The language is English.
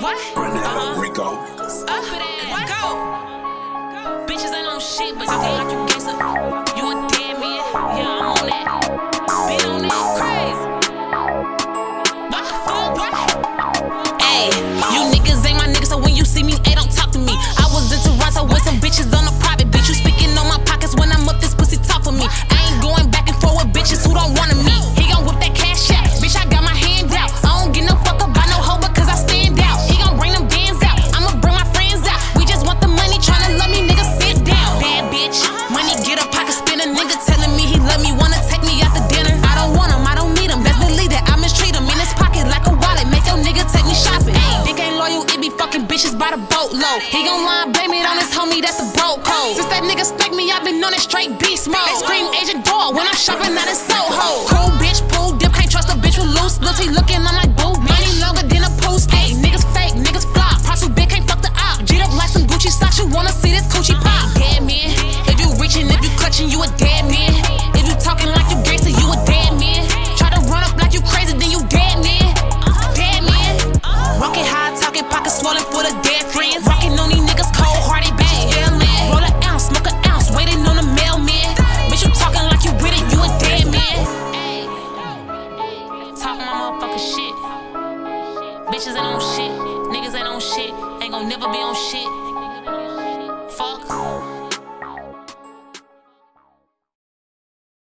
Rico. Stupid ass. Go. Bitches ain't on shit, but talking like you gangsta. You a dead man. Yeah, I'm on that. Been on that crazy. Ayy, you niggas ain't my niggas, so when you see me, ayy, don't talk to me. I was in Toronto with some bitches on a private beach. You speaking on my pockets when I'm up, this pussy talk for me. I ain't going back and forth with bitches who don't wanna meet. He gon' whip that cash out, bitch, I got my hand out. I don't get no fuck about no hoe because I stand out. He gon' bring them bands out, I'ma bring my friends out. We just want the money, tryna love me, nigga, sit down. Bad bitch, money get up, pocket spin a nigga telling me he love me, wanna take me out to dinner. I don't want him, I don't need him, best believe that I mistreat him. In his pocket like a wallet, make your nigga take me shopping. Ayy, dick ain't loyal, it be fucking bitches by the boatload. He gon' lie, blame it on his homie, that's a broke code. Since that nigga snake me, I been on that straight beast mode. They scream Agent Dog when I'm shopping out in Soho. Cool bitch, pool dip, can't trust a bitch with loose lips. He looking, I'm like boo, money longer than a post. Ayy, niggas fake, niggas flop, prostitute bitch can't fuck the op. G'd up like some Gucci socks, you wanna see this coochie pop. Dead man, if you reaching, if you clutching, you a dead man. If you talking like you gangsta, you a dead man. Try to run up like you crazy, then you dead man. Dead man. Rockin' high, talking pockets swollen for the dead friends. Rockin' on these niggas cold-hearted bitches feeling. Roll an ounce, smoke an ounce, waiting on the mailman. Bitch, you talking like you with it, you a dead man. Talk my motherfucking shit. Bitches ain't on shit, niggas ain't on shit, ain't gon' never be on shit.